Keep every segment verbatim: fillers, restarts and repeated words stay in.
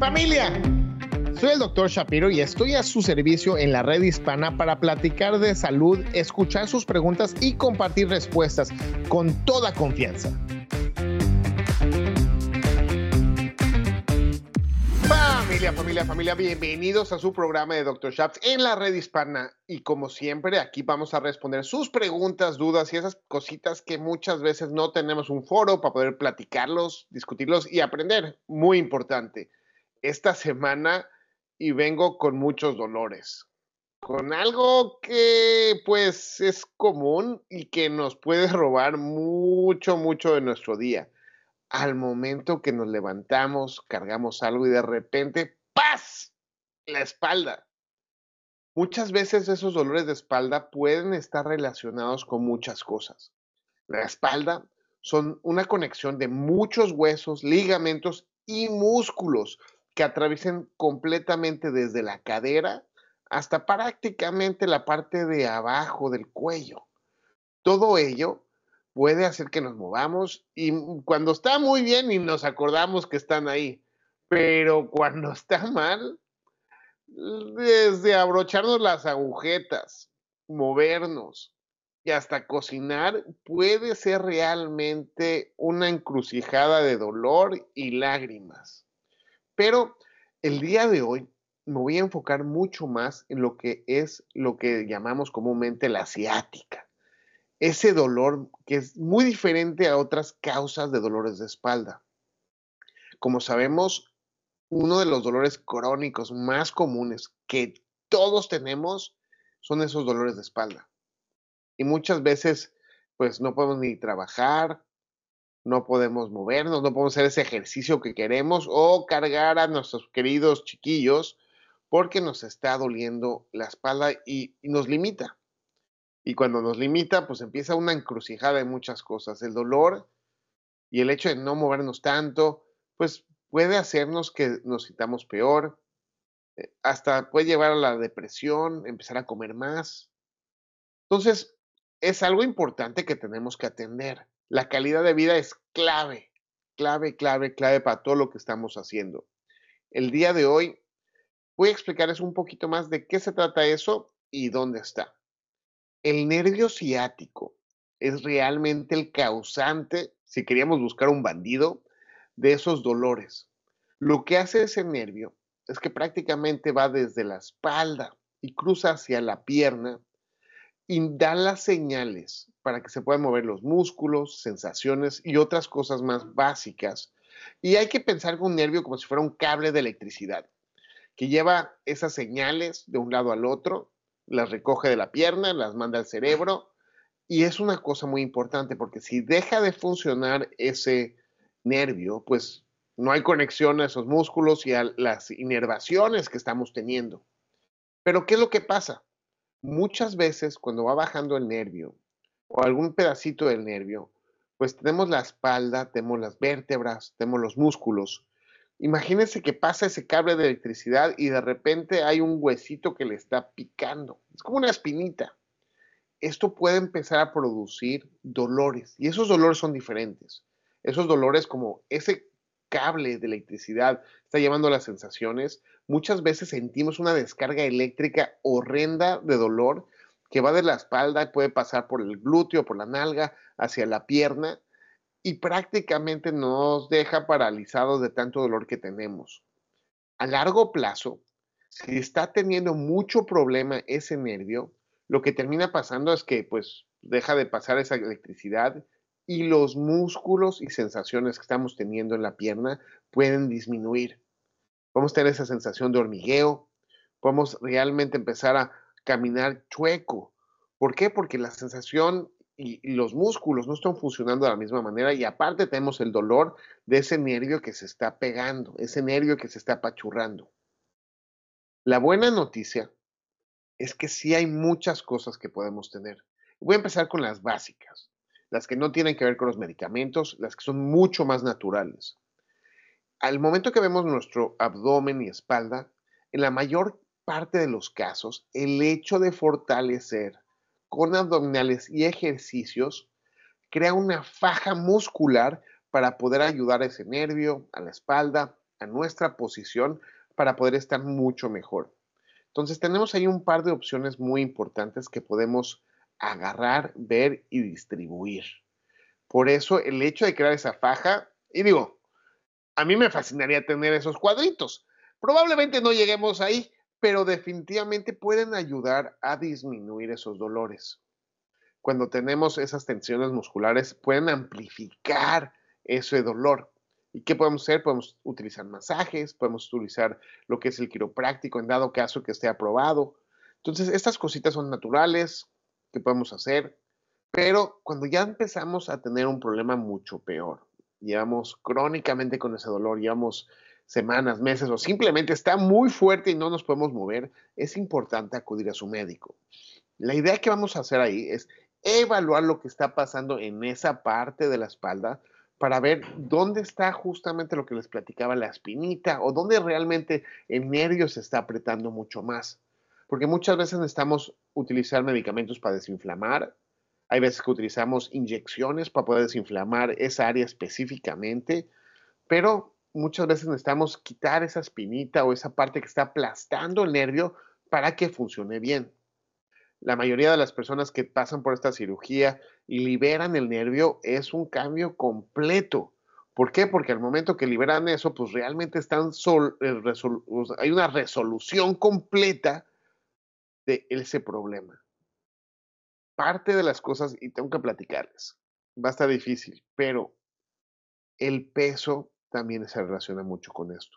Familia, soy el doctor Shapiro y estoy a su servicio en la red hispana para platicar de salud, escuchar sus preguntas y compartir respuestas con toda confianza. Familia, familia, familia, bienvenidos a su programa de doctor Shaps en la red hispana. Y como siempre, aquí vamos a responder sus preguntas, dudas y esas cositas que muchas veces no tenemos un foro para poder platicarlos, discutirlos y aprender. Muy importante. Esta semana y vengo con muchos dolores, con algo que pues es común y que nos puede robar mucho, mucho de nuestro día. Al momento que nos levantamos, cargamos algo y de repente, ¡paz!, la espalda. Muchas veces esos dolores de espalda pueden estar relacionados con muchas cosas. La espalda son una conexión de muchos huesos, ligamentos y músculos que atraviesan completamente desde la cadera hasta prácticamente la parte de abajo del cuello. Todo ello puede hacer que nos movamos y cuando está muy bien y nos acordamos que están ahí, pero cuando está mal, desde abrocharnos las agujetas, movernos y hasta cocinar puede ser realmente una encrucijada de dolor y lágrimas. Pero el día de hoy me voy a enfocar mucho más en lo que es lo que llamamos comúnmente la ciática. Ese dolor que es muy diferente a otras causas de dolores de espalda. Como sabemos, uno de los dolores crónicos más comunes que todos tenemos son esos dolores de espalda. Y muchas veces, pues no podemos ni trabajar, no podemos movernos, no podemos hacer ese ejercicio que queremos o cargar a nuestros queridos chiquillos porque nos está doliendo la espalda y, y nos limita. Y cuando nos limita, pues empieza una encrucijada de muchas cosas. El dolor y el hecho de no movernos tanto, pues puede hacernos que nos sintamos peor, eh, hasta puede llevar a la depresión, empezar a comer más. Entonces, es algo importante que tenemos que atender. La calidad de vida es clave, clave, clave, clave para todo lo que estamos haciendo. El día de hoy voy a explicarles un poquito más de qué se trata eso y dónde está. El nervio ciático es realmente el causante, si queríamos buscar un bandido, de esos dolores. Lo que hace ese nervio es que prácticamente va desde la espalda y cruza hacia la pierna y da las señales para que se puedan mover los músculos, sensaciones y otras cosas más básicas. Y hay que pensar con un nervio como si fuera un cable de electricidad, que lleva esas señales de un lado al otro, las recoge de la pierna, las manda al cerebro, y es una cosa muy importante porque si deja de funcionar ese nervio, pues no hay conexión a esos músculos y a las inervaciones que estamos teniendo. Pero ¿qué es lo que pasa? Muchas veces cuando va bajando el nervio o algún pedacito del nervio, pues tenemos la espalda, tenemos las vértebras, tenemos los músculos. Imagínense que pasa ese cable de electricidad y de repente hay un huesito que le está picando. Es como una espinita. Esto puede empezar a producir dolores y esos dolores son diferentes. Esos dolores como ese cable de electricidad está llevando las sensaciones. Muchas veces sentimos una descarga eléctrica horrenda de dolor que va de la espalda, puede pasar por el glúteo, por la nalga, hacia la pierna y prácticamente nos deja paralizados de tanto dolor que tenemos. A largo plazo, si está teniendo mucho problema ese nervio, lo que termina pasando es que pues deja de pasar esa electricidad y los músculos y sensaciones que estamos teniendo en la pierna pueden disminuir. Podemos tener esa sensación de hormigueo, podemos realmente empezar a caminar chueco. ¿Por qué? Porque la sensación y, y los músculos no están funcionando de la misma manera y aparte tenemos el dolor de ese nervio que se está pegando, ese nervio que se está apachurrando. La buena noticia es que sí hay muchas cosas que podemos tener. Voy a empezar con las básicas, las que no tienen que ver con los medicamentos, las que son mucho más naturales. Al momento que vemos nuestro abdomen y espalda, en la mayor parte de los casos, el hecho de fortalecer con abdominales y ejercicios crea una faja muscular para poder ayudar a ese nervio, a la espalda, a nuestra posición para poder estar mucho mejor. Entonces tenemos ahí un par de opciones muy importantes que podemos agarrar, ver y distribuir. Por eso el hecho de crear esa faja, y digo, a mí me fascinaría tener esos cuadritos. Probablemente no lleguemos ahí, pero definitivamente pueden ayudar a disminuir esos dolores. Cuando tenemos esas tensiones musculares, pueden amplificar ese dolor. ¿Y qué podemos hacer? Podemos utilizar masajes, podemos utilizar lo que es el quiropráctico en dado caso que esté aprobado. Entonces, estas cositas son naturales que podemos hacer, pero cuando ya empezamos a tener un problema mucho peor, llevamos crónicamente con ese dolor, llevamos semanas, meses o simplemente está muy fuerte y no nos podemos mover, es importante acudir a su médico. La idea que vamos a hacer ahí es evaluar lo que está pasando en esa parte de la espalda para ver dónde está justamente lo que les platicaba, la espinita, o dónde realmente el nervio se está apretando mucho más. Porque muchas veces necesitamos utilizar medicamentos para desinflamar, hay veces que utilizamos inyecciones para poder desinflamar esa área específicamente, pero muchas veces necesitamos quitar esa espinita o esa parte que está aplastando el nervio para que funcione bien. La mayoría de las personas que pasan por esta cirugía y liberan el nervio es un cambio completo. ¿Por qué? Porque al momento que liberan eso, pues realmente están sol, eh, resol, hay una resolución completa de ese problema. Parte de las cosas, y tengo que platicarles, va a estar difícil, pero el peso también se relaciona mucho con esto.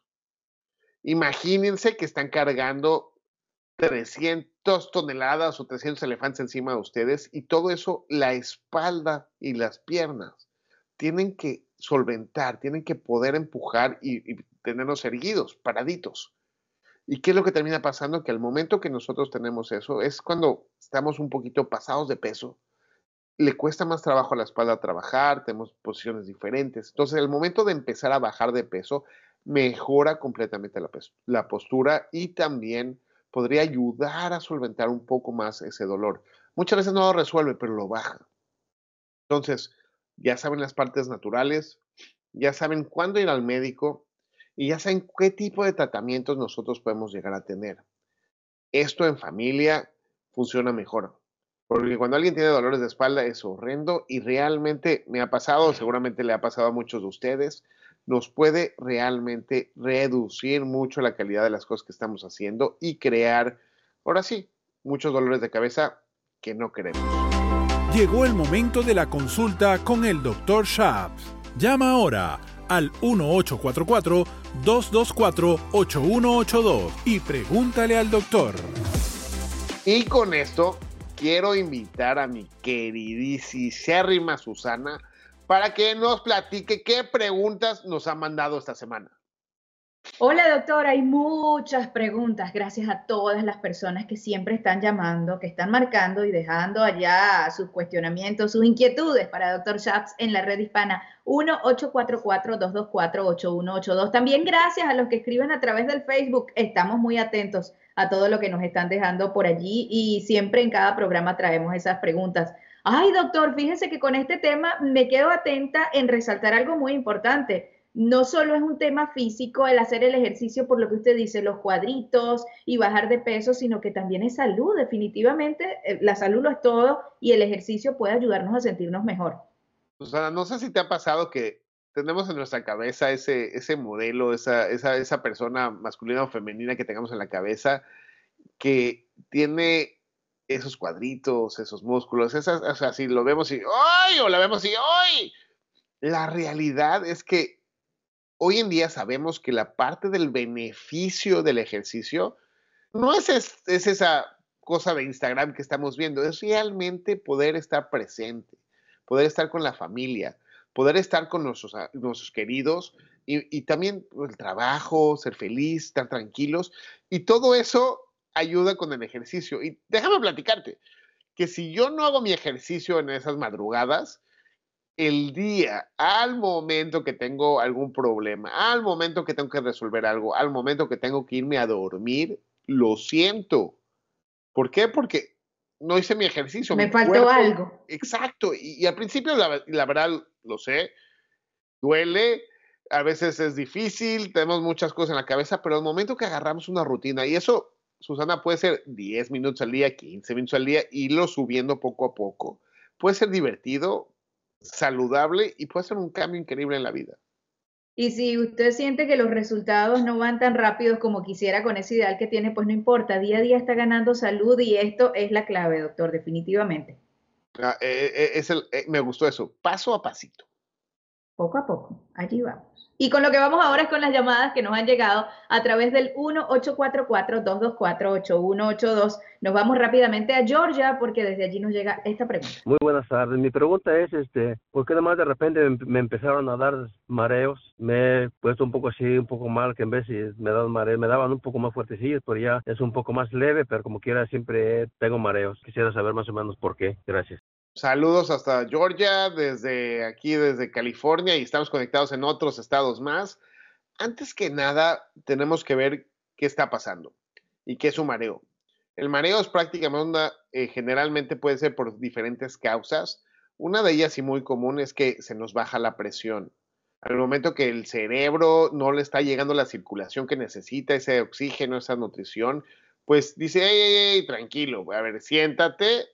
Imagínense que están cargando trescientas toneladas o trescientos elefantes encima de ustedes y todo eso, la espalda y las piernas tienen que solventar, tienen que poder empujar y, y tenernos erguidos, paraditos. ¿Y qué es lo que termina pasando? Que al momento que nosotros tenemos eso es cuando estamos un poquito pasados de peso, le cuesta más trabajo a la espalda trabajar, tenemos posiciones diferentes. Entonces, el momento de empezar a bajar de peso mejora completamente la, la postura y también podría ayudar a solventar un poco más ese dolor. Muchas veces no lo resuelve, pero lo baja. Entonces, ya saben las partes naturales, ya saben cuándo ir al médico y ya saben qué tipo de tratamientos nosotros podemos llegar a tener. Esto en familia funciona mejor, porque cuando alguien tiene dolores de espalda es horrendo y realmente me ha pasado, seguramente le ha pasado a muchos de ustedes, nos puede realmente reducir mucho la calidad de las cosas que estamos haciendo y crear, ahora sí, muchos dolores de cabeza que no queremos. Llegó el momento de la consulta con el doctor Schaps. Llama ahora al uno ocho cuatro cuatro, dos dos cuatro, ocho uno ocho dos y pregúntale al doctor. Y con esto quiero invitar a mi queridísima Susana para que nos platique qué preguntas nos ha mandado esta semana. Hola doctor, hay muchas preguntas, gracias a todas las personas que siempre están llamando, que están marcando y dejando allá sus cuestionamientos, sus inquietudes para doctor Schaps en la red hispana uno ocho cuatro cuatro, dos dos cuatro, ocho uno ocho dos. También gracias a los que escriben a través del Facebook, estamos muy atentos a todo lo que nos están dejando por allí y siempre en cada programa traemos esas preguntas. Ay doctor, fíjese que con este tema me quedo atenta en resaltar algo muy importante. No solo es un tema físico el hacer el ejercicio por lo que usted dice, los cuadritos y bajar de peso, sino que también es salud. Definitivamente la salud lo es todo y el ejercicio puede ayudarnos a sentirnos mejor. Susana, no sé si te ha pasado que tenemos en nuestra cabeza ese, ese modelo, esa, esa, esa persona masculina o femenina que tengamos en la cabeza que tiene esos cuadritos, esos músculos, esas, o sea, si lo vemos y ¡ay! O la vemos y ¡ay! La realidad es que hoy en día sabemos que la parte del beneficio del ejercicio no es, es, es esa cosa de Instagram que estamos viendo, es realmente poder estar presente, poder estar con la familia, poder estar con nuestros, nuestros queridos y, y también el trabajo, ser feliz, estar tranquilos y todo eso ayuda con el ejercicio. Y déjame platicarte que si yo no hago mi ejercicio en esas madrugadas, el día, al momento que tengo algún problema, al momento que tengo que resolver algo, al momento que tengo que irme a dormir, lo siento. ¿Por qué? Porque no hice mi ejercicio. Me mi faltó cuerpo, algo. Exacto. Y, y al principio, la, la verdad, lo sé, duele, A veces es difícil, tenemos muchas cosas en la cabeza, pero al momento que agarramos una rutina, y eso, Susana, puede ser diez minutos al día, quince minutos al día, irlo subiendo poco a poco. Puede ser divertido, saludable y puede ser un cambio increíble en la vida. Y si usted siente que los resultados no van tan rápidos como quisiera con ese ideal que tiene, pues no importa, día a día está ganando salud y esto es la clave, doctor, definitivamente. Ah, eh, eh, es el, eh, me gustó eso, paso a pasito. Poco a poco, allí vamos. Y con lo que vamos ahora es con las llamadas que nos han llegado a través del uno ocho cuatro cuatro, dos dos cuatro, ocho uno ocho dos. Nos vamos rápidamente a Georgia porque desde allí nos llega esta pregunta. Muy buenas tardes. Mi pregunta es, este, ¿por qué además de repente me, me empezaron a dar mareos? Me he puesto un poco así, un poco mal, que en vez de me daban mareos, me daban un poco más fuertecillos, pero ya es un poco más leve, pero como quiera siempre tengo mareos. Quisiera saber más o menos por qué. Gracias. Saludos hasta Georgia, desde aquí, desde California, y estamos conectados en otros estados más. Antes que nada, tenemos que ver qué está pasando y qué es un mareo. El mareo es prácticamente una, eh, generalmente puede ser por diferentes causas. Una de ellas y muy común es que se nos baja la presión. Al momento que el cerebro no le está llegando la circulación que necesita, ese oxígeno, esa nutrición, pues dice, hey, hey, hey, tranquilo, a ver, siéntate,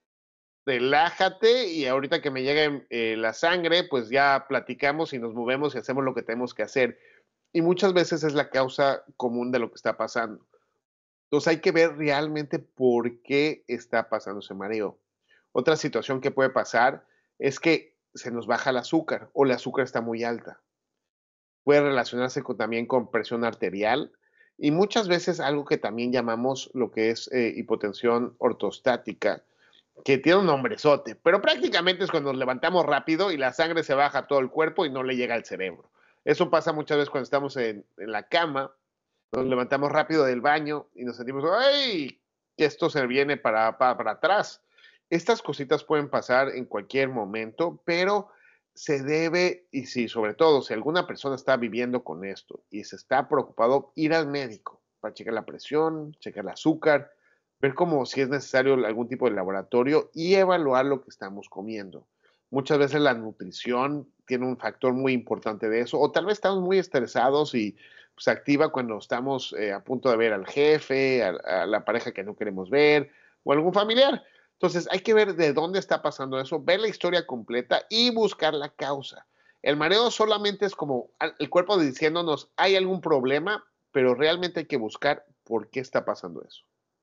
relájate y ahorita que me llegue eh, la sangre, pues ya platicamos y nos movemos y hacemos lo que tenemos que hacer. Y muchas veces es la causa común de lo que está pasando. Entonces hay que ver realmente por qué está pasando ese mareo. Otra situación que puede pasar es que se nos baja el azúcar o el azúcar está muy alta. Puede relacionarse con, también con presión arterial y muchas veces algo que también llamamos lo que es eh, hipotensión ortostática, que tiene un nombrezote, pero prácticamente es cuando nos levantamos rápido y la sangre se baja a todo el cuerpo y no le llega al cerebro. Eso pasa muchas veces cuando estamos en, en la cama, nos levantamos rápido del baño y nos sentimos, ¡ay! Que esto se viene para, para, para atrás. Estas cositas pueden pasar en cualquier momento, pero se debe, y si sobre todo, si alguna persona está viviendo con esto y se está preocupado, ir al médico para checar la presión, checar el azúcar, ver como si es necesario algún tipo de laboratorio y evaluar lo que estamos comiendo. Muchas veces la nutrición tiene un factor muy importante de eso, o tal vez estamos muy estresados y se activa cuando estamos eh, a punto de ver al jefe, a, a la pareja que no queremos ver, o algún familiar. Entonces hay que ver de dónde está pasando eso, ver la historia completa y buscar la causa. El mareo solamente es como el cuerpo diciéndonos hay algún problema, pero realmente hay que buscar por qué está pasando eso.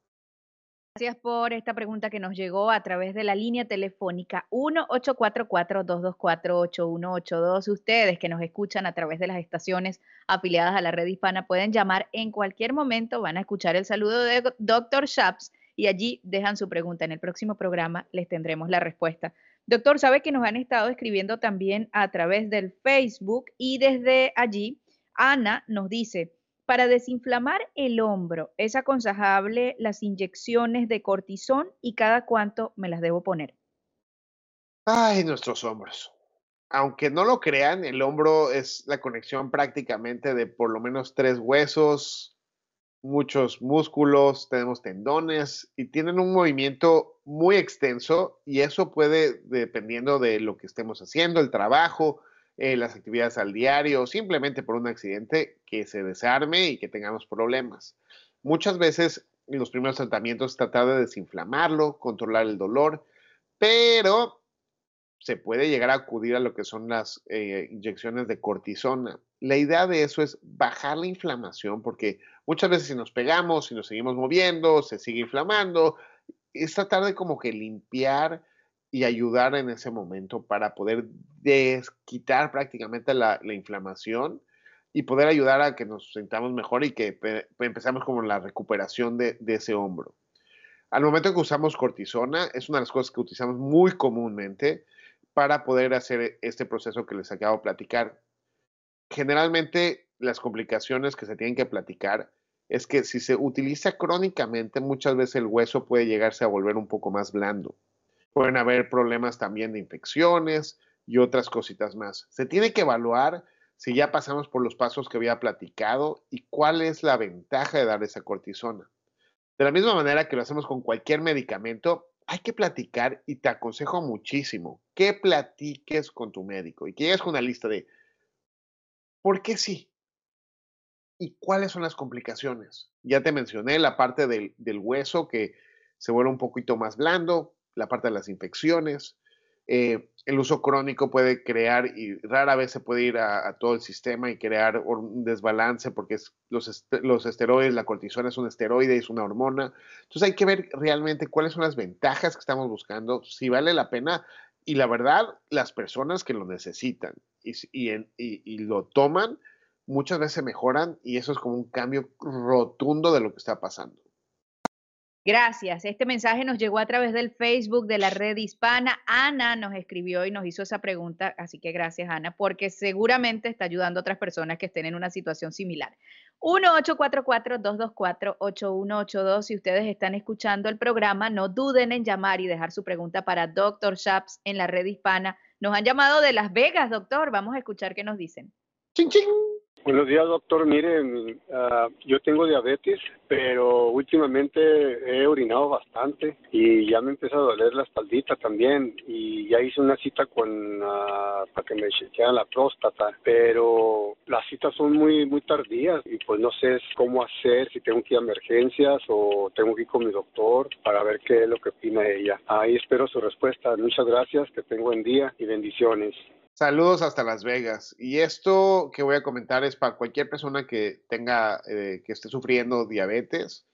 Gracias por esta pregunta que nos llegó a través de la línea telefónica uno ocho cuatro cuatro, dos dos cuatro, ocho uno ocho dos. Ustedes que nos escuchan a través de las estaciones afiliadas a la red hispana pueden llamar en cualquier momento, van a escuchar el saludo de doctor Shaps y allí dejan su pregunta. En el próximo programa les tendremos la respuesta. Doctor, sabe que nos han estado escribiendo también a través del Facebook y desde allí Ana nos dice: para desinflamar el hombro, ¿es aconsejable las inyecciones de cortisón y cada cuánto me las debo poner? Ay, nuestros hombros. Aunque no lo crean, el hombro es la conexión prácticamente de por lo menos tres huesos, muchos músculos, tenemos tendones y tienen un movimiento muy extenso y eso puede, dependiendo de lo que estemos haciendo, el trabajo, eh, las actividades al diario, simplemente por un accidente, que se desarme y que tengamos problemas. Muchas veces en los primeros tratamientos se trata de desinflamarlo, controlar el dolor, pero se puede llegar a acudir a lo que son las eh, inyecciones de cortisona. La idea de eso es bajar la inflamación, porque muchas veces si nos pegamos, si nos seguimos moviendo, se sigue inflamando. Es tratar de como que limpiar y ayudar en ese momento para poder desquitar prácticamente la, la inflamación y poder ayudar a que nos sintamos mejor y que empezamos como la recuperación de, de ese hombro. Al momento que usamos cortisona, es una de las cosas que utilizamos muy comúnmente para poder hacer este proceso que les acabo de platicar. Generalmente, las complicaciones que se tienen que platicar es que si se utiliza crónicamente, muchas veces el hueso puede llegarse a volver un poco más blando. Pueden haber problemas también de infecciones y otras cositas más. Se tiene que evaluar si ya pasamos por los pasos que había platicado y cuál es la ventaja de dar esa cortisona. De la misma manera que lo hacemos con cualquier medicamento, hay que platicar y te aconsejo muchísimo que platiques con tu médico y que llegues con una lista de ¿Por qué sí? ¿Y cuáles son las complicaciones? Ya te mencioné la parte del, del hueso que se vuelve un poquito más blando, la parte de las infecciones. Eh, el uso crónico puede crear, y rara vez se puede ir a, a todo el sistema y crear un desbalance porque es, los, est los esteroides, la cortisona es un esteroide, es una hormona. Entonces hay que ver realmente cuáles son las ventajas que estamos buscando, si vale la pena. Y la verdad, las personas que lo necesitan y, y, y, y lo toman, muchas veces mejoran y eso es como un cambio rotundo de lo que está pasando. Gracias. Este mensaje nos llegó a través del Facebook de la Red Hispana. Ana nos escribió y nos hizo esa pregunta, así que gracias, Ana, porque seguramente está ayudando a otras personas que estén en una situación similar. uno ocho cuatro cuatro, dos dos cuatro, ocho uno ocho dos. Si ustedes están escuchando el programa, no duden en llamar y dejar su pregunta para doctor Shaps en la Red Hispana. Nos han llamado de Las Vegas, doctor. Vamos a escuchar qué nos dicen. ¡Chin, chin! Buenos días, doctor. Mire, uh, yo tengo diabetes, pero últimamente he orinado bastante y ya me empieza a doler la espaldita también. Y ya hice una cita con uh, para que me chequearan la próstata, pero las citas son muy muy tardías y pues no sé cómo hacer, si tengo que ir a emergencias o tengo que ir con mi doctor para ver qué es lo que opina ella. Ahí espero su respuesta. Muchas gracias, que tenga buen día y bendiciones. Saludos hasta Las Vegas. Y esto que voy a comentar es para cualquier persona que tenga, eh, que esté sufriendo diabetes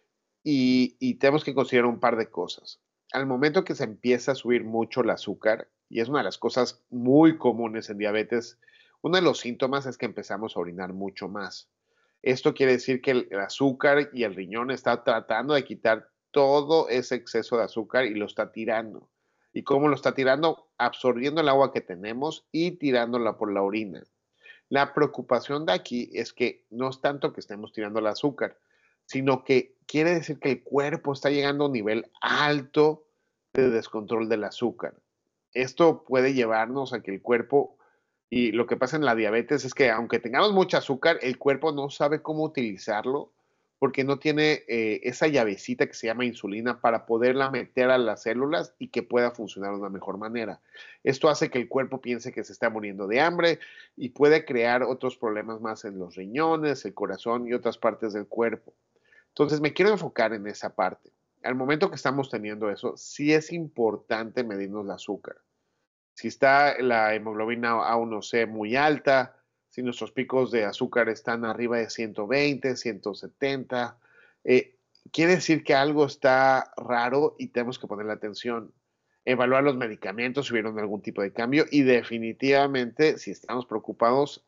y, y tenemos que considerar un par de cosas. Al momento que se empieza a subir mucho el azúcar, y es una de las cosas muy comunes en diabetes, uno de los síntomas es que empezamos a orinar mucho más. Esto quiere decir que el, el azúcar y el riñón está tratando de quitar todo ese exceso de azúcar y lo está tirando. ¿Y cómo lo está tirando? Absorbiendo el agua que tenemos y tirándola por la orina. La preocupación de aquí es que no es tanto que estemos tirando el azúcar, sino que quiere decir que el cuerpo está llegando a un nivel alto de descontrol del azúcar. Esto puede llevarnos a que el cuerpo, y lo que pasa en la diabetes es que aunque tengamos mucho azúcar, el cuerpo no sabe cómo utilizarlo porque no tiene eh, esa llavecita que se llama insulina para poderla meter a las células y que pueda funcionar de una mejor manera. Esto hace que el cuerpo piense que se está muriendo de hambre y puede crear otros problemas más en los riñones, el corazón y otras partes del cuerpo. Entonces me quiero enfocar en esa parte. Al momento que estamos teniendo eso, sí es importante medirnos el azúcar. Si está la hemoglobina A uno C muy alta, si nuestros picos de azúcar están arriba de ciento veinte, ciento setenta, eh, quiere decir que algo está raro y tenemos que ponerle atención. Evaluar los medicamentos si hubieron algún tipo de cambio y definitivamente, si estamos preocupados,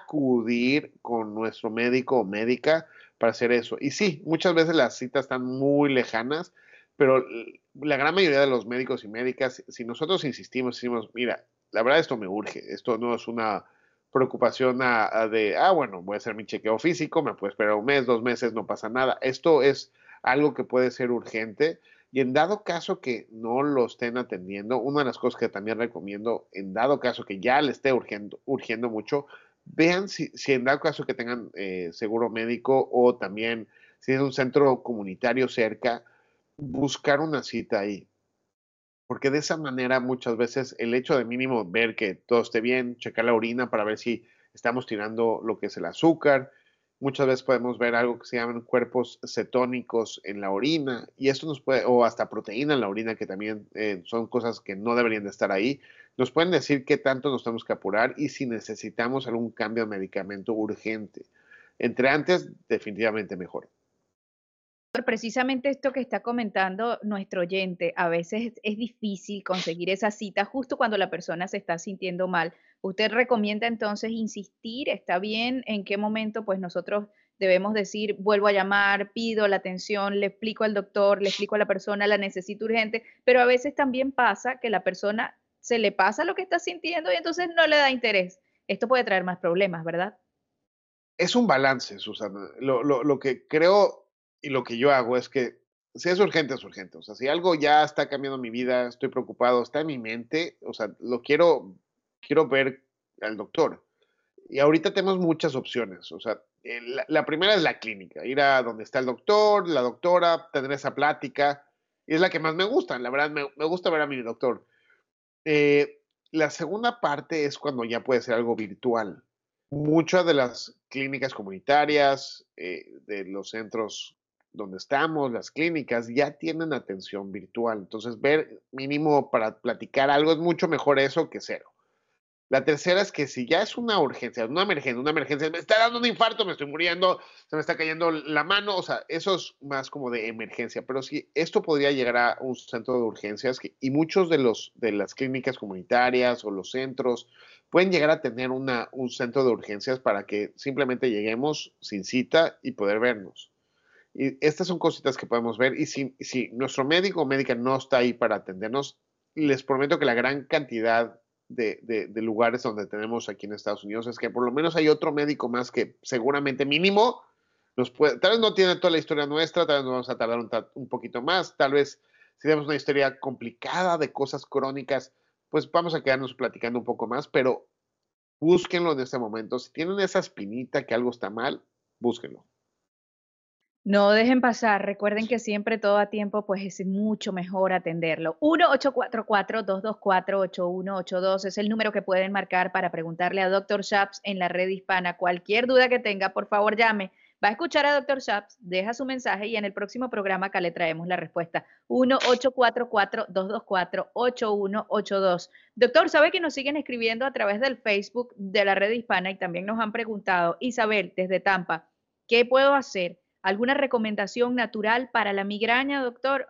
acudir con nuestro médico o médica para hacer eso. Y sí, muchas veces las citas están muy lejanas, pero la gran mayoría de los médicos y médicas, si nosotros insistimos, decimos, mira, la verdad esto me urge, esto no es una preocupación a, a de, ah, bueno, voy a hacer mi chequeo físico, me puedo esperar un mes, dos meses, no pasa nada. Esto es algo que puede ser urgente y en dado caso que no lo estén atendiendo, una de las cosas que también recomiendo, en dado caso que ya le esté urgiendo, urgiendo mucho, vean si, si en dado caso que tengan eh, seguro médico o también si es un centro comunitario cerca, buscar una cita ahí. Porque de esa manera muchas veces el hecho de mínimo ver que todo esté bien, checar la orina para ver si estamos tirando lo que es el azúcar. Muchas veces podemos ver algo que se llaman cuerpos cetónicos en la orina y esto nos puede, o hasta proteína en la orina que también eh, son cosas que no deberían de estar ahí. Nos pueden decir qué tanto nos tenemos que apurar y si necesitamos algún cambio de medicamento urgente. Entre antes, definitivamente mejor. Precisamente esto que está comentando nuestro oyente, a veces es difícil conseguir esa cita justo cuando la persona se está sintiendo mal. ¿Usted recomienda entonces insistir? ¿Está bien? ¿En qué momento pues nosotros debemos decir, vuelvo a llamar, pido la atención, le explico al doctor, le explico a la persona, la necesito urgente? Pero a veces también pasa que la persona se le pasa lo que está sintiendo y entonces no le da interés. Esto puede traer más problemas, ¿verdad? Es un balance, Susana. Lo, lo, lo que creo y lo que yo hago es que si es urgente, es urgente. O sea, si algo ya está cambiando mi vida, estoy preocupado, está en mi mente, o sea, lo quiero, quiero ver al doctor. Y ahorita tenemos muchas opciones. O sea, eh, la, la primera es la clínica, ir a donde está el doctor, la doctora, tener esa plática. Y es la que más me gusta, la verdad, me, me gusta ver a mi doctor. Eh, la segunda parte es cuando ya puede ser algo virtual. Muchas de las clínicas comunitarias, eh, de los centros donde estamos, las clínicas, ya tienen atención virtual. Entonces, ver mínimo para platicar algo es mucho mejor eso que cero. La tercera es que si ya es una urgencia, una emergencia, una emergencia, me está dando un infarto, me estoy muriendo, se me está cayendo la mano, o sea, eso es más como de emergencia, pero sí, esto podría llegar a un centro de urgencias que, y muchos de, los, de las clínicas comunitarias o los centros pueden llegar a tener una, un centro de urgencias para que simplemente lleguemos sin cita y poder vernos. Y estas son cositas que podemos ver y si, si nuestro médico o médica no está ahí para atendernos, les prometo que la gran cantidad De, de, de lugares donde tenemos aquí en Estados Unidos es que por lo menos hay otro médico más que seguramente mínimo nos puede, tal vez no tiene toda la historia nuestra, tal vez nos vamos a tardar un, un poquito más, tal vez si tenemos una historia complicada de cosas crónicas, pues vamos a quedarnos platicando un poco más, pero búsquenlo en este momento. Si tienen esa espinita que algo está mal, búsquenlo. No dejen pasar, recuerden que siempre todo a tiempo pues es mucho mejor atenderlo. uno ocho cuatro cuatro, dos dos cuatro, ocho uno ocho dos es el número que pueden marcar para preguntarle a doctor Schaps en la red hispana. Cualquier duda que tenga, por favor llame. Va a escuchar a doctor Schaps, deja su mensaje y en el próximo programa acá le traemos la respuesta. uno ocho cuatro cuatro, dos dos cuatro, ocho uno ocho dos. Doctor, ¿sabe que nos siguen escribiendo a través del Facebook de la red hispana y también nos han preguntado, Isabel, desde Tampa, ¿qué puedo hacer? ¿Alguna recomendación natural para la migraña, doctor?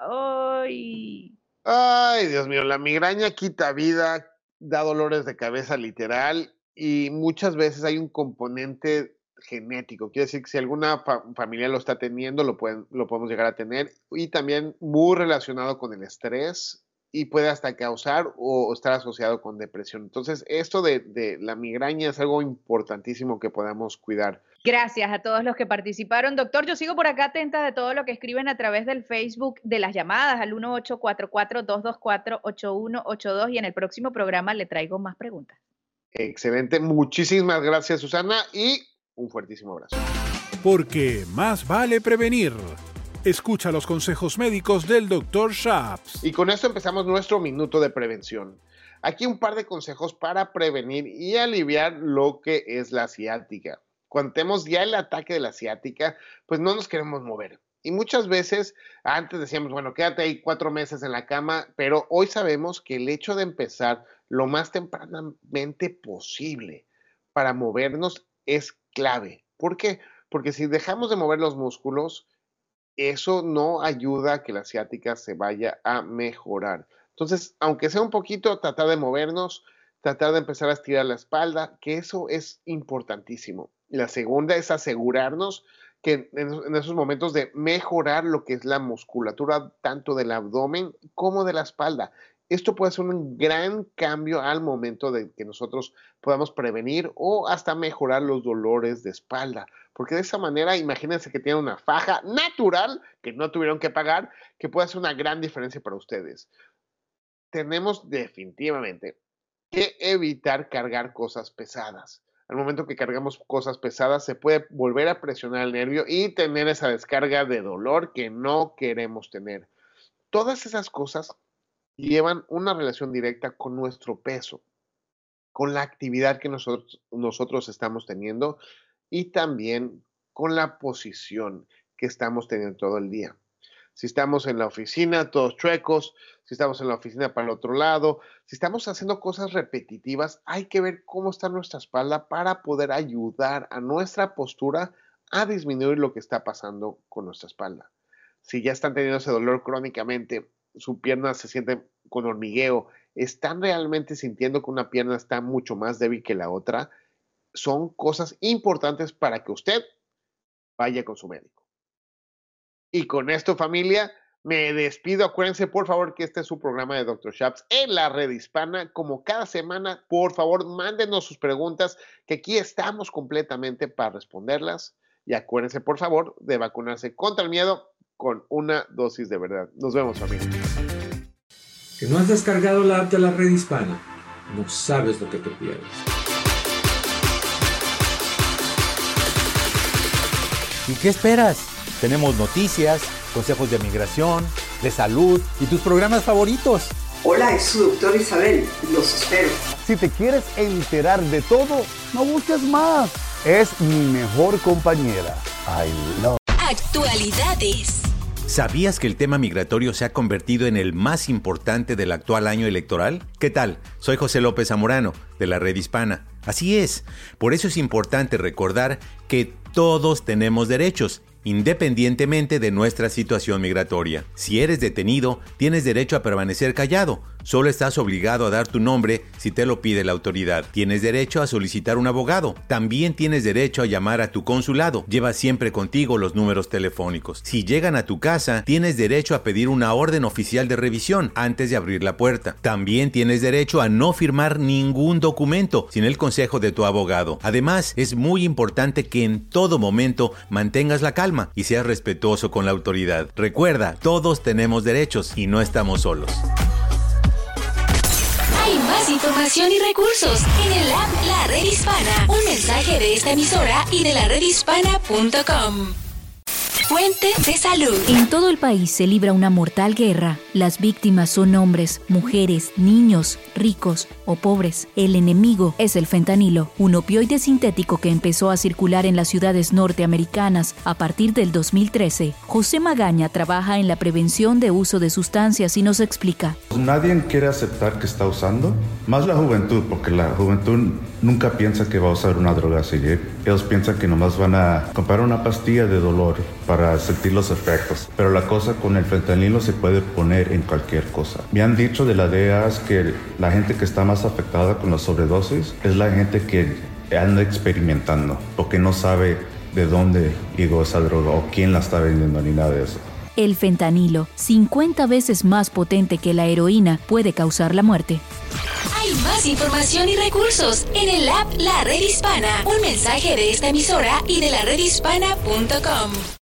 ¡Ay! Ay, Dios mío, la migraña quita vida, da dolores de cabeza literal y muchas veces hay un componente genético. Quiere decir que si alguna fa familia lo está teniendo, lo, pueden, lo podemos llegar a tener y también muy relacionado con el estrés y puede hasta causar o estar asociado con depresión. Entonces, esto de, de la migraña es algo importantísimo que podamos cuidar. Gracias a todos los que participaron. Doctor, yo sigo por acá atenta de todo lo que escriben a través del Facebook de las llamadas al uno ocho cuatro cuatro, dos dos cuatro, ocho uno ocho dos y en el próximo programa le traigo más preguntas. Excelente. Muchísimas gracias, Susana, y un fuertísimo abrazo. Porque más vale prevenir. Escucha los consejos médicos del doctor Schaps. Y con esto empezamos nuestro minuto de prevención. Aquí un par de consejos para prevenir y aliviar lo que es la ciática. Cuando tenemos ya el ataque de la ciática, pues no nos queremos mover. Y muchas veces, antes decíamos, bueno, quédate ahí cuatro meses en la cama, pero hoy sabemos que el hecho de empezar lo más tempranamente posible para movernos es clave. ¿Por qué? Porque si dejamos de mover los músculos, eso no ayuda a que la ciática se vaya a mejorar. Entonces, aunque sea un poquito, tratar de movernos, tratar de empezar a estirar la espalda, que eso es importantísimo. La segunda es asegurarnos que en, en esos momentos de mejorar lo que es la musculatura tanto del abdomen como de la espalda. Esto puede ser un gran cambio al momento de que nosotros podamos prevenir o hasta mejorar los dolores de espalda. Porque de esa manera, imagínense que tienen una faja natural que no tuvieron que pagar, que puede hacer una gran diferencia para ustedes. Tenemos definitivamente que evitar cargar cosas pesadas. Al momento que cargamos cosas pesadas, se puede volver a presionar el nervio y tener esa descarga de dolor que no queremos tener. Todas esas cosas llevan una relación directa con nuestro peso, con la actividad que nosotros, nosotros estamos teniendo y también con la posición que estamos teniendo todo el día. Si estamos en la oficina, todos chuecos, si estamos en la oficina para el otro lado, si estamos haciendo cosas repetitivas, hay que ver cómo está nuestra espalda para poder ayudar a nuestra postura a disminuir lo que está pasando con nuestra espalda. Si ya están teniendo ese dolor crónicamente, su pierna se siente con hormigueo, están realmente sintiendo que una pierna está mucho más débil que la otra, son cosas importantes para que usted vaya con su médico. Y con esto, familia, me despido. Acuérdense, por favor, que este es su programa de doctor Schaps en la red hispana. Como cada semana, por favor, mándenos sus preguntas, que aquí estamos completamente para responderlas. Y acuérdense, por favor, de vacunarse contra el miedo con una dosis de verdad. Nos vemos, familia. ¿Que no has descargado la app de la red hispana? No sabes lo que te pierdes. ¿Y qué esperas? Tenemos noticias, consejos de migración, de salud y tus programas favoritos. Hola, es su doctor Isabel. Los espero. Si te quieres enterar de todo, no busques más. Es mi mejor compañera. I love. Actualidades. ¿Sabías que el tema migratorio se ha convertido en el más importante del actual año electoral? ¿Qué tal? Soy José López Zamorano, de la Red Hispana. Así es, por eso es importante recordar que todos tenemos derechos, independientemente de nuestra situación migratoria. Si eres detenido, tienes derecho a permanecer callado. Solo estás obligado a dar tu nombre si te lo pide la autoridad. Tienes derecho a solicitar un abogado. También tienes derecho a llamar a tu consulado. Lleva siempre contigo los números telefónicos. Si llegan a tu casa, tienes derecho a pedir una orden oficial de revisión antes de abrir la puerta. También tienes derecho a no firmar ningún documento sin el consejo de tu abogado. Además, es muy importante que en todo momento mantengas la calma y seas respetuoso con la autoridad. Recuerda, todos tenemos derechos y no estamos solos. Hay más información y recursos en el app La Red Hispana. Un mensaje de esta emisora y de la red hispana punto com. Fuente de salud. En todo el país se libra una mortal guerra. Las víctimas son hombres, mujeres, niños, ricos o pobres. El enemigo es el fentanilo, un opioide sintético que empezó a circular en las ciudades norteamericanas a partir del dos mil trece. José Magaña trabaja en la prevención de uso de sustancias y nos explica. Nadie quiere aceptar que está usando, más la juventud, porque la juventud nunca piensa que va a usar una droga así. Ellos piensan que nomás van a comprar una pastilla de dolor para sentir los efectos. Pero la cosa con el fentanilo se puede poner en cualquier cosa. Me han dicho de la D E A que la gente que está más afectada con la sobredosis es la gente que anda experimentando, porque no sabe de dónde llegó esa droga o quién la está vendiendo ni nada de eso. El fentanilo, cincuenta veces más potente que la heroína, puede causar la muerte. Hay más información y recursos en el app La Red Hispana. Un mensaje de esta emisora y de la red hispana punto com.